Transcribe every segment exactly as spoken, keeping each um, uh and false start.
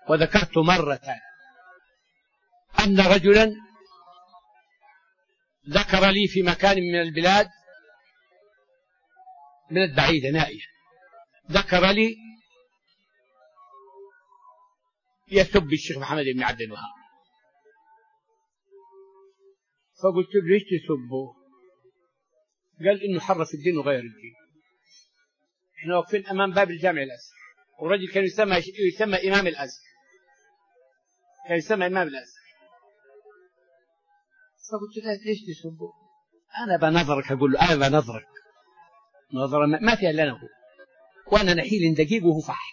وذكرت مرة أن رجلا ذكر لي في مكان من البلاد من البعيدة نائية، ذكر لي يسب الشيخ محمد بن عبد الوهاب، فقلت له ليش تسبه؟ قال إنه حرف الدين وغير الدين. احنا واقفين أمام باب الجامع الأزهر، والرجل كان يسمى يسمى إمام الأزهر، كان يسمى إمام الأزهر. فقلت له ليش تسبه؟ أنا بنظرك، أقول له أنا بنظرك نظرة ما فيها إلا أنا، وأنا نحيل دقيق وهو فحل،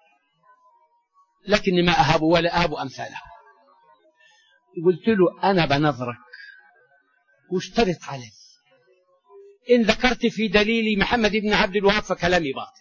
لكني ما أهب ولا أهب أمثاله. قلت له أنا بنظرك واشترط علي إن ذكرت في دليل محمد بن عبد الوهاب فكلامي باطل،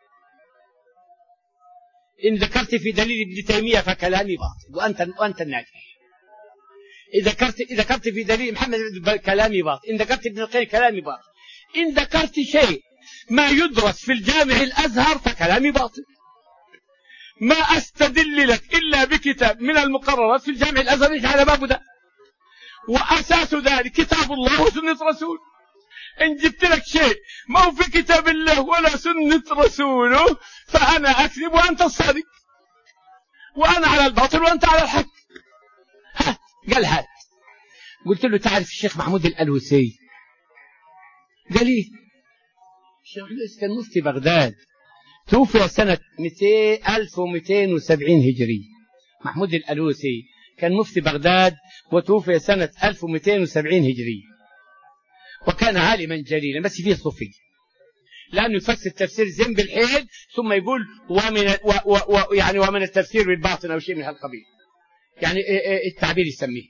إن ذكرت في دليل ابن تيمية فكلامي باطل وأنت وأنت الناجح. إذا ذكرت إذا ذكرت في دليل محمد كلامي باطل، إن ذكرت ابن القيم كلامي باطل، إن ذكرت شيء ما يدرس في الجامع الأزهر فكلامي باطل. ما أستدل لك إلا بكتاب من المقررات في الجامع الأزهر على باب ده، وأساس ذلك كتاب الله وسنة رسول. إن جبت لك شيء ما هو في كتاب الله ولا سنة رسوله فأنا أكذب وأنت الصادق، وأنا على الباطل وأنت على الحق. ها قال هات. قلت له تعرف الشيخ محمود الألوسي؟ قال لي الشيخ محمود كان مفتي بغداد، توفي سنة ألف ومئتين وسبعين هجري. محمود الألوسي كان مفتي بغداد وتوفي سنة ألف ومئتين وسبعين هجري، وكان عالما جليلا بس فيه صوفي، لأنه يفسر تفسير زين بالحيل ثم يقول ومن و و و يعني ومن التفسير بالباطن أو شيء من هالقبيل، يعني التعبير يسميه.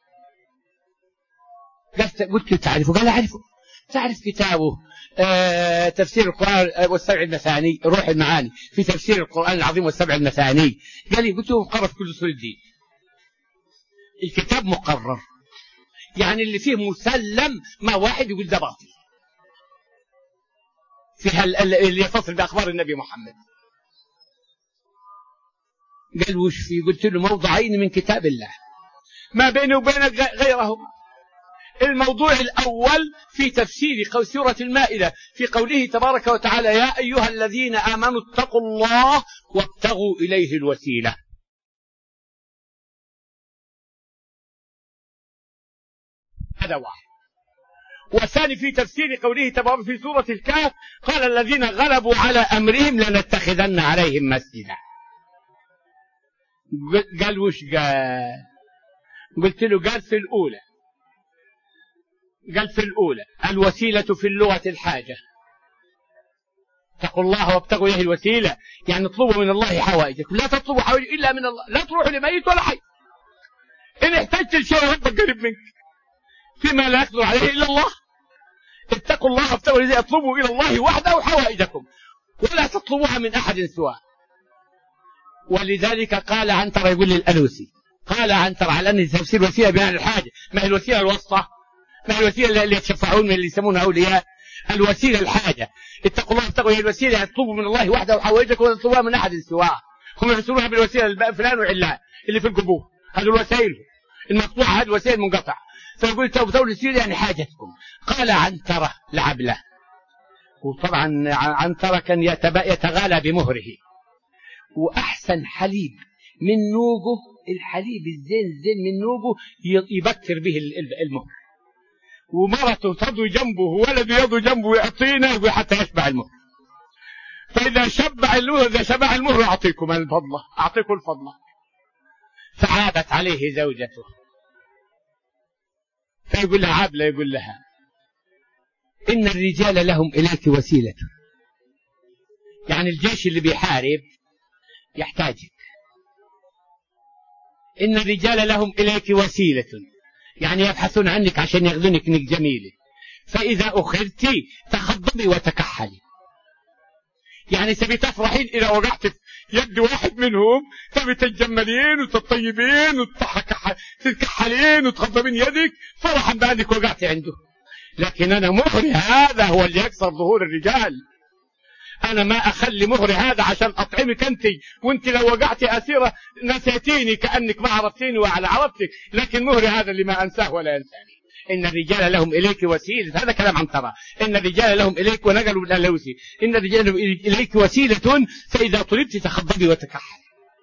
قلت له تعرفه؟ قال أعرفه. تعرف كتابه آه تفسير القرآن والسبع المثاني، روح المعاني في تفسير القرآن العظيم والسبع المثاني؟ قال لي. قلت له مقرر في كل أصول الدين. الكتاب مقرر، يعني اللي فيه مسلم، ما واحد يقول ده باطل في اللي يتصل بأخبار النبي محمد. قال وش فيه؟ قلت له موضعين من كتاب الله ما بيني وبينك غيرهم. الموضوع الأول في تفسير سورة المائدة في قوله تبارك وتعالى يا أيها الذين آمنوا اتقوا الله وابتغوا إليه الوسيلة. هذا واحد. والثاني في تفسير قوله تبارك في سورة الكهف قال الذين غلبوا على أمرهم لنتخذن عليهم مسجدا. قال وش قال؟ قلت له قال في الأولى قال في الأولى الوسيلة في اللغة الحاجة، اتقوا الله وابتغوا إليه الوسيلة، يعني اطلبوا من الله حوائجكم، لا تطلبوا حوائج إلا من الله، لا تروحوا لميت ولا حي. إن احتجت لشيء ربك قريب منك فيما لا يقدر عليه إلا الله. اتقوا الله وابتغوا إليه، اطلبوا إلى الله وحده حوائجكم ولا تطلبوها من أحد سواه. ولذلك قال عنتر، يقول للألوسي قال عنتر على أن تفسير وسيلة بيان الحاجة، ما هي الوسيلة الوسطى، ما هي الوسيلة اللي يتشفعون من اللي يسمونها أولياء. الوسيلة الحاجة، اتقوا الله وابتغوا إليه الوسيلة، يطلبوا من الله وحده وحوائجكم ولا تطلبوها من أحد سواه. هم يفسرونها بالوسيلة فلان وعلان اللي في القبور، هذه الوسائل المقطوعة، هذه وسائل منقطعة. فيقول تبتغوا الوسيلة يعني حاجتكم. قال عنترة لعبله، وطبعا عنترة كان يتغالى بمهره، وأحسن حليب من نوقه، الحليب الزين زين من نوقه يبكر به المهر، ومرته تضو جنبه وولده يضو جنبه يعطينا حتى يشبع المهر. فإذا شبع المهر إذا شبع المهر أعطيكم الفضلة، أعطيكم الفضلة. فعابت عليه زوجته، فيقول لها عابلة، يقول لها إن الرجال لهم إليك وسيلة، يعني الجيش اللي بيحارب يحتاجك. إن الرجال لهم إليك وسيلة، يعني يبحثون عنك عشان يأخذونك إنك جميلة، فإذا أخذت تخضبي وتكحلي، يعني تبي تفرحين إذا وقعت في يد واحد منهم، تبي تتجملين وتطيبين وتتكحلين وتخضبين يدك فرحا بأنك وقعت عنده. لكن أنا مهري، هذا هو اللي يكسر ظهور الرجال، انا ما اخلي مهري هذا عشان اطعمك انت، وانت لو وقعتي اسيره نسيتيني كانك ما عرفتيني وعلى عرفتك، لكن مهري هذا اللي ما انساه ولا ينساني. ان الرجال لهم اليك وسيله، هذا كلام عنترة. ان الرجال لهم اليك، ونقلوا الالوسي ان الرجال اليك وسيله، فاذا طلبت تخضبي وتكحل.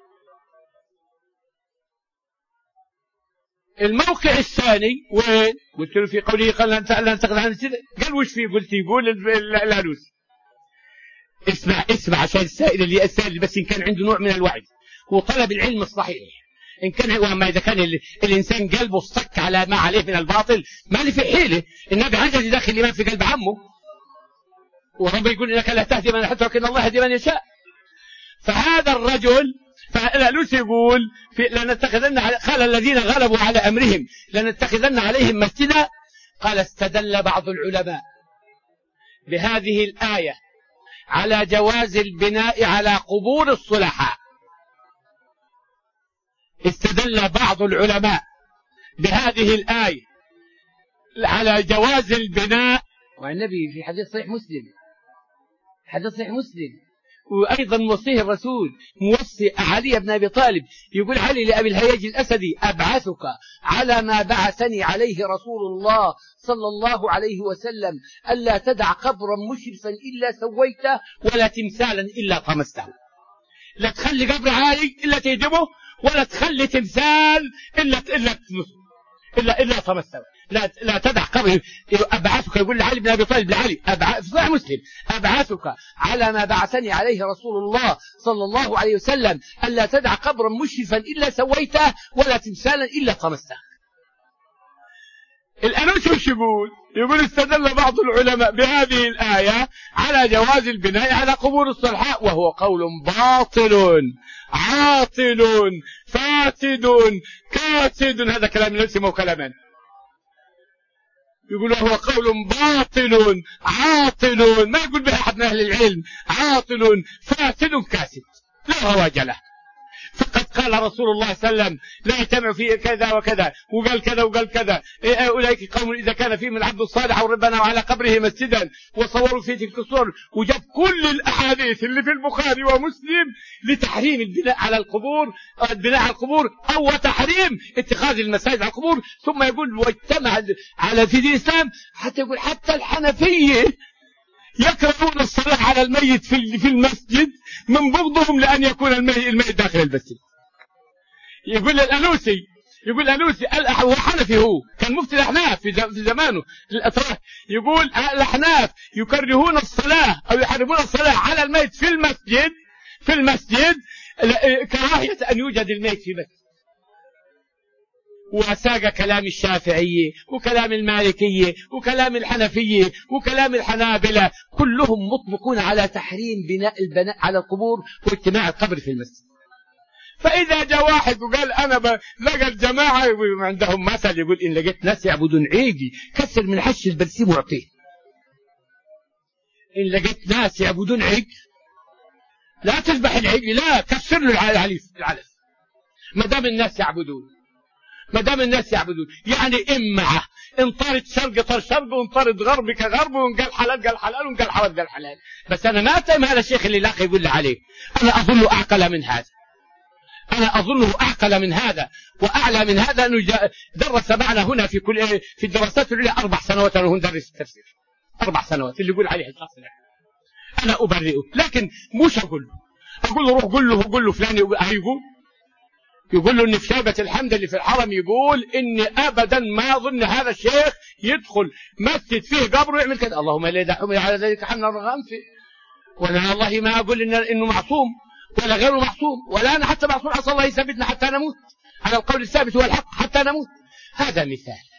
الموقع الثاني وين؟ قلت له في قوله قال لا ننتقد عن السيدة. قال وش فيه؟ قلت يقول الالوسي. اسمع اسمع عشان السائل اللي السائل بس ان كان عنده نوع من الوعي وطلب العلم الصحيح، ان كان واما اذا كان الانسان قلبه اصطك على ما عليه من الباطل ما لي في حيله. النبي عجز يدخل الايمان في قلب عمه، وربنا يقول انك لا تهدي من احببت ولكن الله يهدي من يشاء. فهذا الرجل فالالوسي يقول لنتخذن، قال الذين غلبوا على امرهم لنتخذن عليهم مسجدا. قال استدل بعض العلماء بهذه الايه على جواز البناء على قبور الصلحاء. استدل بعض العلماء بهذه الآية على جواز البناء، والنبي في حديث صحيح مسلم، حديث صحيح مسلم وأيضا موصيه الرسول، موصي علي بن أبي طالب، يقول علي لأبي الهياج الأسدي أبعثك على ما بعثني عليه رسول الله صلى الله عليه وسلم، ألا تدع قبرا مشرفا إلا سويته ولا تمثالا إلا طمسته. لا تخلي قبر عالي إلا تهدمه، ولا تخلي تمثال إلا إلا إلا إلا طمسته. لا لا تدع قبر. أبعثك، يقول لعلي بن أبي طالب لعلي في صحيح مسلم أبعثك على ما بعثني عليه رسول الله صلى الله عليه وسلم ألا تدع قبرا مشرفا إلا سويته ولا تمثالا إلا طمسته. الأنوش وش يقول؟ يقول استدل بعض العلماء بهذه الآية على جواز البناء على قبور الصلحاء، وهو قول باطل عاطل فاسد كاسد. هذا كلام نفسي مو كلامان. يقول هو قول باطل عاطل، ما يقول به أحد من أهل العلم، عاطل فاسد كاسد لا رواج له. فقد قال رسول الله صلى الله عليه وسلم لا يجتمع فيه كذا وكذا، وقال كذا وقال كذا، أولئك قوم إذا كان فيهم العبد الصالح أو ربنا على قبره مسجدا وصوروا فيه تلك الصور، وجاب كل الأحاديث اللي في البخاري ومسلم لتحريم البناء على القبور، البناء على القبور أو تحريم اتخاذ المساجد على القبور. ثم يقول واجتمع على في دين الإسلام، حتى يقول حتى الحنفية يكرهون الصلاة على الميت في في المسجد من بغضهم لأن يكون الميت داخل المسجد. يقول الأنوسي يقول الأنوسي هو حنفي، هو كان مفتي الأحناف في زمانه الأتراك، يقول الأحناف يكرهون الصلاة أو يحرمون الصلاة على الميت في المسجد في المسجد كراهية أن يوجد الميت في مسجد. وساق كلام الشافعية وكلام المالكية وكلام الحنفية وكلام الحنابلة، كلهم مطبقون على تحريم بناء البناء على القبور واجتماع القبر في المسجد. فإذا جاء واحد وقال أنا لقى الجماعة عندهم مثل، يقول إن لقيت ناس يعبدون عيدي كسر من حش البرسيم وعطيه. إن لقيت ناس يعبدون عيد لا تذبح العيد، لا كسر له العلف العلف ما دام الناس يعبدون ما دام الناس يعبدون. يعني إما انطرد شرق طر شرق وانطرد غرب كغرب، وانقال حلال قال حلال وانقال حرام قال حلال. بس أنا ما أتهم هذا الشيخ اللي لاقي يقول لي عليه، أنا أظن أعقل من هذا، أنا أظنه أعقل من هذا وأعلى من هذا، أنه درس معنا هنا في كل في الدراسات العليا أربع سنوات، أنا هو ندرس التفسير أربع سنوات اللي يقول عليه الشخص ده. أنا أبرئه، لكن مش أقول له أقول له روح قل له قل له فلان هيقول يقول له ان في شيبة الحمد اللي في الحرم يقول ان ابدا ما اظن هذا الشيخ يدخل مسجد فيه قبر ويعمل كذا. اللهم لا يدعهم على ذلك حمل الرغم فيه. ولا والله ما اقول إن انه معصوم ولا غيره معصوم، ولا انا حتى معصوم، عسى الله يثبتنا حتى نموت على القول الثابت والحق حتى نموت. هذا مثال.